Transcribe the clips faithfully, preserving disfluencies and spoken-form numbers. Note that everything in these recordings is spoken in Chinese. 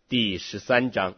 第十三章。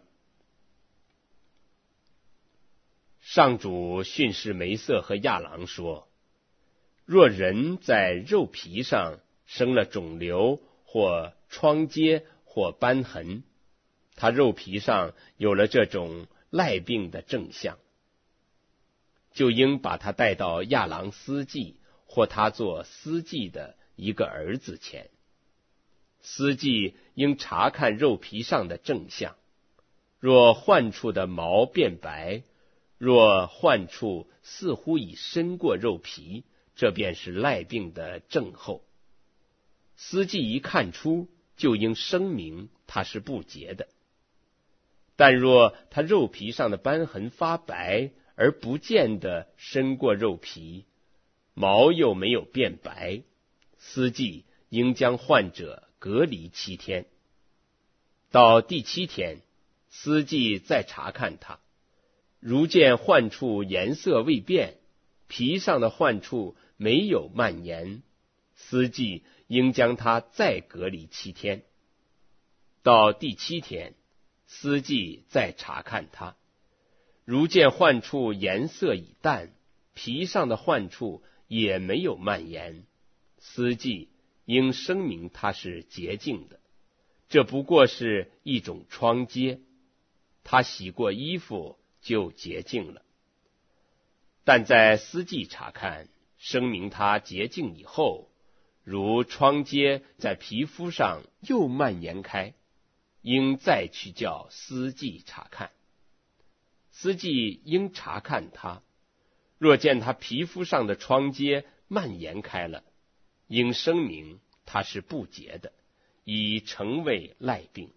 上主训示梅瑟和亚郎说，若人在肉皮上生了肿瘤或疮疖或斑痕，他肉皮上有了这种赖病的症象，就应把他带到亚郎司祭或他做司祭的一个儿子前。司祭应查看肉皮上的症象，若患处的毛变白，若患处似乎已深过肉皮，这便是赖病的症候。司祭一看出，就应声明它是不洁的。但若他肉皮上的斑痕发白，而不见得深过肉皮，毛又没有变白，司祭应将患者隔离七天。到第七天，司祭再查看他，如见患处颜色未变，皮上的患处没有蔓延，司祭应将他再隔离七天。到第七天，司祭再查看他，如见患处颜色已淡，皮上的患处也没有蔓延，司祭应声明他是洁净的，这不过是一种疮疖，他洗过衣服就洁净了。但在司祭查看声明他洁净以后，如疮疖在皮肤上又蔓延开，应再去叫司祭查看。司祭应查看他，若见他皮肤上的疮疖蔓延开了，应声明他是不洁的，已成为赖病。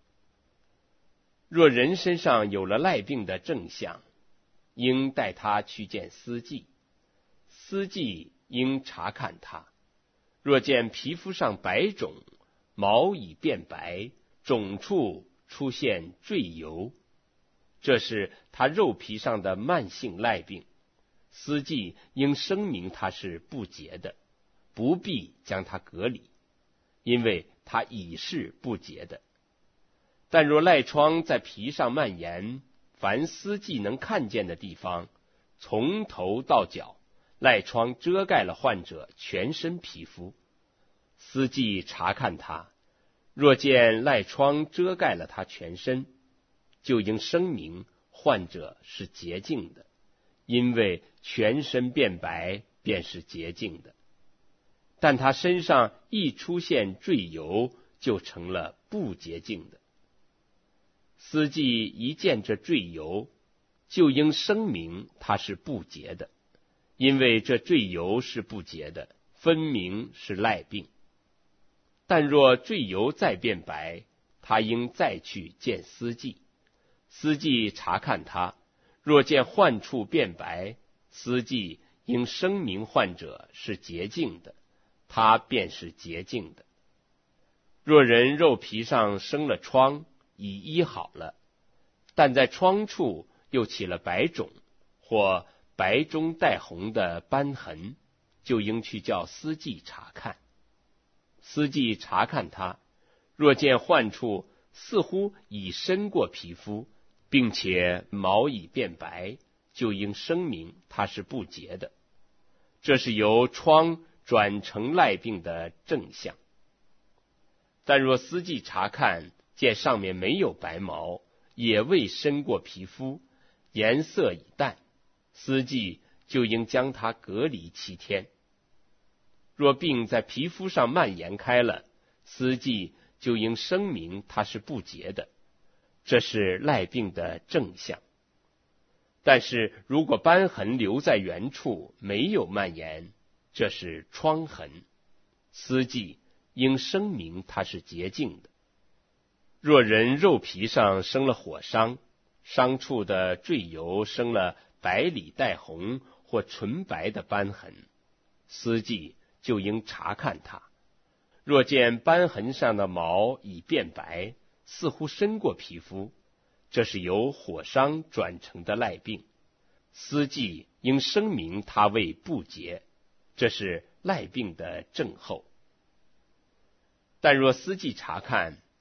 若人身上有了赖病的症象，应带他去见司祭，司祭应查看他，若见皮肤上白肿，毛已变白，肿处出现赘疣，这是他肉皮上的慢性赖病，司祭应声明他是不洁的，不必将他隔离，因为他已是不洁的。但若赖疮在皮上蔓延，凡司祭能看见的地方，从头到脚，赖疮遮盖了患者全身皮肤，司祭查看他，若见赖疮遮盖了他全身，就应声明患者是洁净的，因为全身变白便是洁净的。但他身上一出现赘疣，就成了不洁净的。司祭一见这赘疣，就应声明他是不洁的，因为这赘疣是不洁的，分明是赖病。但若赘疣再变白，他应再去见司祭，司祭查看他，若见患处变白，司祭应声明患者是洁净的，他便是洁净的。若人肉皮上生了疮，已医好了，但在疮处又起了白肿或白中带红的斑痕，就应去叫司祭查看。司祭查看他，若见患处似乎已深过皮肤，并且毛已变白，就应声明他是不洁的，这是由疮转成赖病的症象。但若司祭查看见上面没有白毛，也未深过皮肤，颜色已淡，司祭就应将它隔离七天。若病在皮肤上蔓延开了，司祭就应声明它是不洁的，这是赖病的症象。但是如果斑痕留在原处，没有蔓延，这是疮痕，司祭应声明它是洁净的。若人肉皮上生了火伤，伤处的赘疣生了白里带红或纯白的斑痕，司祭就应查看它，若见斑痕上的毛已变白，似乎深过皮肤，这是由火伤转成的赖病，司祭应声明它为不洁，这是赖病的症候。但若司祭查看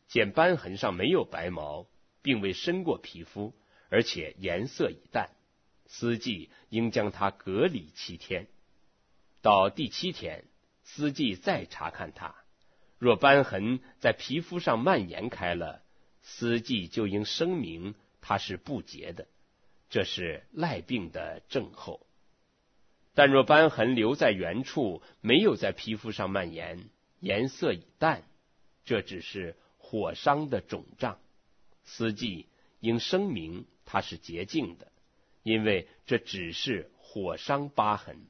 见斑痕上没有白毛，并未深过皮肤，而且颜色已淡，司祭应将它隔离七天。到第七天，司祭再查看它，若斑痕在皮肤上蔓延开了，司祭就应声明它是不洁的，这是赖病的症候。但若斑痕留在原处，没有在皮肤上蔓延，颜色已淡，这只是火伤的肿胀，司祭应声明它是洁净的，因为这只是火伤疤痕。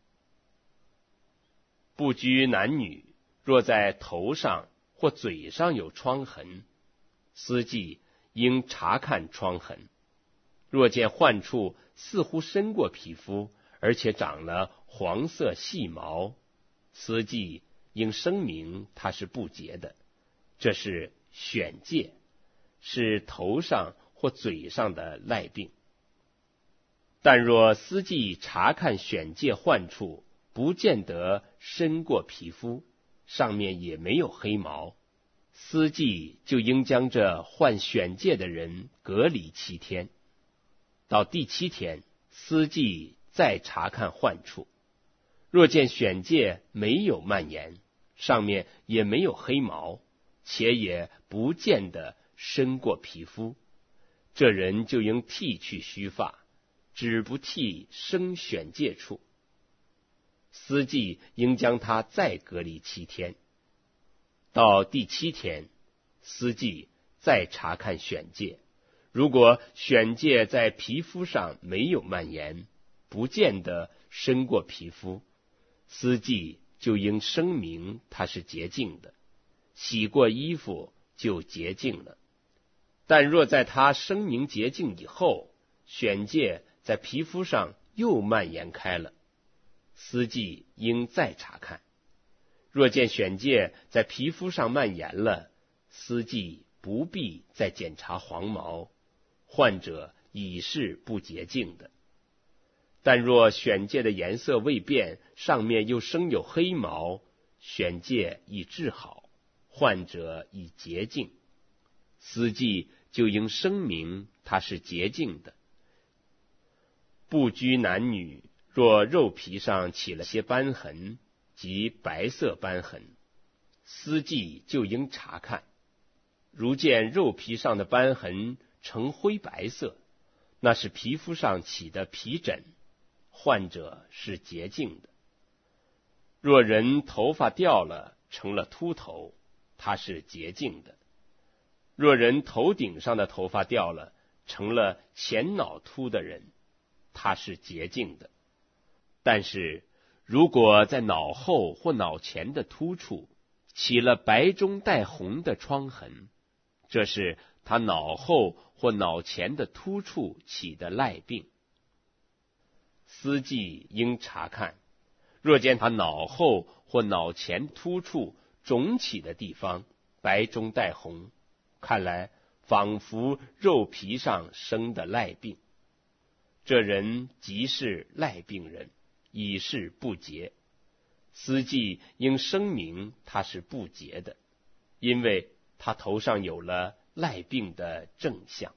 不拘男女，若在头上或嘴上有疮痕，司祭应查看疮痕。若见患处似乎深过皮肤，而且长了黄色细毛，司祭应声明它是不洁的，这是癣疥，是头上或嘴上的赖病。但若司祭查看癣疥患处，不见得深过皮肤，上面也没有黑毛，司祭就应将这患癣疥的人隔离七天。到第七天，司祭再查看患处，若见癣疥没有蔓延，上面也没有黑毛，且也不见得深过皮肤，这人就应剃去须发，只不剃生癣疥处。司祭应将他再隔离七天。到第七天，司祭再查看癣疥，如果癣疥在皮肤上没有蔓延，不见得深过皮肤，司祭就应声明它是洁净的，洗过衣服就洁净了。但若在他声明洁净以后，癣疥在皮肤上又蔓延开了，司祭应再查看。若见癣疥在皮肤上蔓延了，司祭不必再检查黄毛，患者已是不洁净的。但若癣疥的颜色未变，上面又生有黑毛，癣疥已治好，患者已洁净，司祭就应声明它是洁净的。不拘男女，若肉皮上起了些斑痕及白色斑痕，司祭就应查看。如见肉皮上的斑痕呈灰白色，那是皮肤上起的皮疹，患者是洁净的。若人头发掉了成了秃头，他是洁净的。若人头顶上的头发掉了成了前脑秃的人，他是洁净的。但是如果在脑后或脑前的突处起了白中带红的疮痕，这是他脑后或脑前的突处起的赖病，司祭应查看。若见他脑后或脑前突处肿起的地方白中带红，看来仿佛肉皮上生的赖病，这人即是赖病人，已是不洁，司祭应声明他是不洁的，因为他头上有了赖病的症象。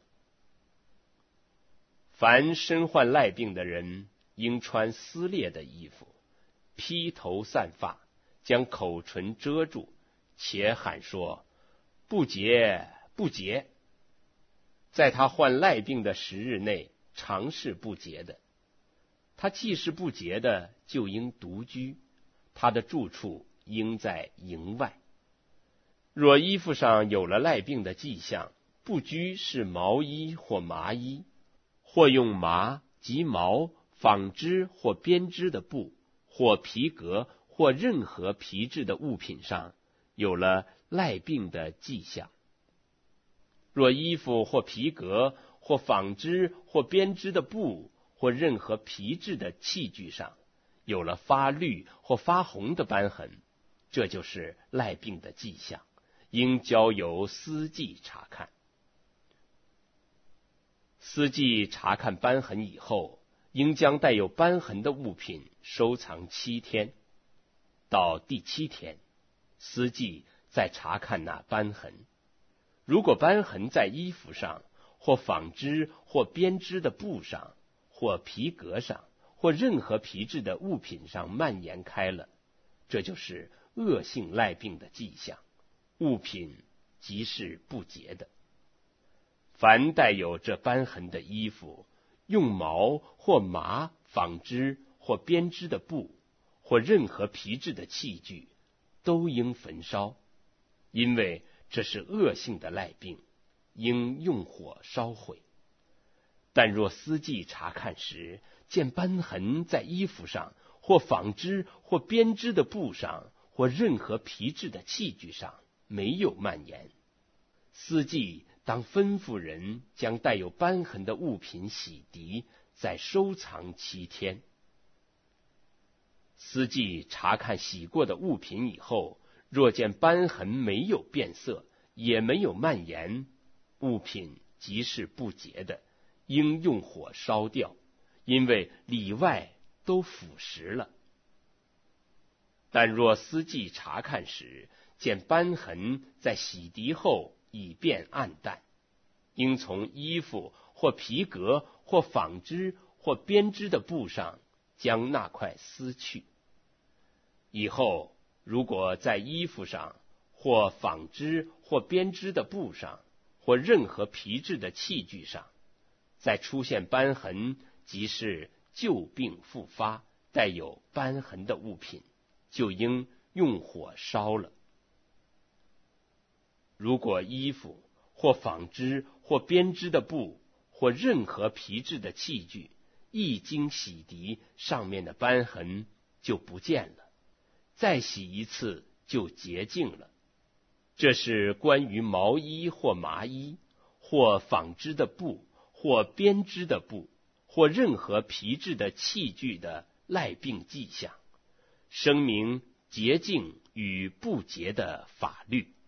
凡身患赖病的人，应穿撕裂的衣服，披头散发，将口唇遮住，且喊说：不洁，不洁。在他患赖病的十日内，常是不洁的。他既是不洁的，就应独居，他的住处应在营外。若衣服上有了赖病的迹象，不拘是毛衣或麻衣，或用麻及毛纺织或编织的布，或皮革或任何皮质的物品上有了赖病的迹象。若衣服或皮革或纺织或编织的布或任何皮质的器具上有了发绿或发红的斑痕，这就是赖病的迹象，应交由司祭查看。司祭查看斑痕以后，应将带有斑痕的物品收藏七天。到第七天，司祭再查看那斑痕， 如果斑痕在衣服上，或纺织或编织的布上，或皮革上，或任何皮质的物品上蔓延开了，这就是恶性赖病的迹象，物品即是不洁的。凡带有这斑痕的衣服，用毛或麻纺织或编织的布，或任何皮质的器具，都应焚烧，因为这是恶性的赖病，应用火烧毁。但若司祭查看时，见斑痕在衣服上，或纺织或编织的布上，或任何皮质的器具上没有蔓延，司祭当吩咐人将带有斑痕的物品洗涤，再收藏七天。司祭查看洗过的物品以后，若见斑痕没有变色，也没有蔓延，物品即是不洁的，应用火烧掉，因为里外都腐蚀了。但若司祭查看时，见斑痕在洗涤后已变暗淡，应从衣服或皮革或纺织或编织的布上将那块撕去。以后如果在衣服上或纺织或编织的布上或任何皮质的器具上再出现斑痕，即是旧病复发，带有斑痕的物品，就应用火烧了。如果衣服或纺织或编织的布或任何皮质的器具一经洗涤，上面的斑痕就不见了，再洗一次就洁净了。这是关于毛衣或麻衣或纺织的布或编织的布或任何皮质的器具的赖病迹象，声明洁净与不洁的法律。